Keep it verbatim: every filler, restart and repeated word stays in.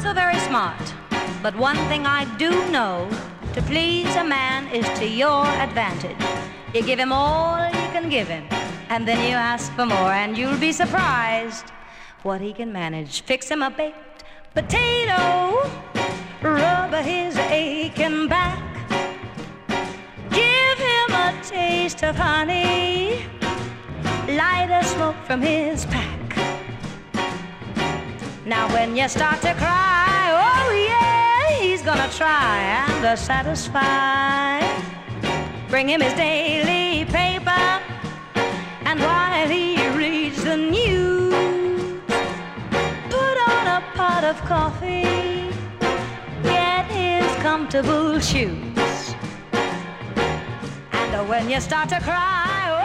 so very smart, but one thing I do know, to please a man is to your advantage. You give him all you can give him, and then you ask for more, and you'll be surprised what he can manage. Fix him a baked potato, rub his aching back, give him a taste of honey, light a smoke from his pack. Now when you start to cry, oh yeah, he's gonna try and uh, satisfy. Bring him his daily paper, and while he reads the news, put on a pot of coffee, get his comfortable shoes. And uh, when you start to cry,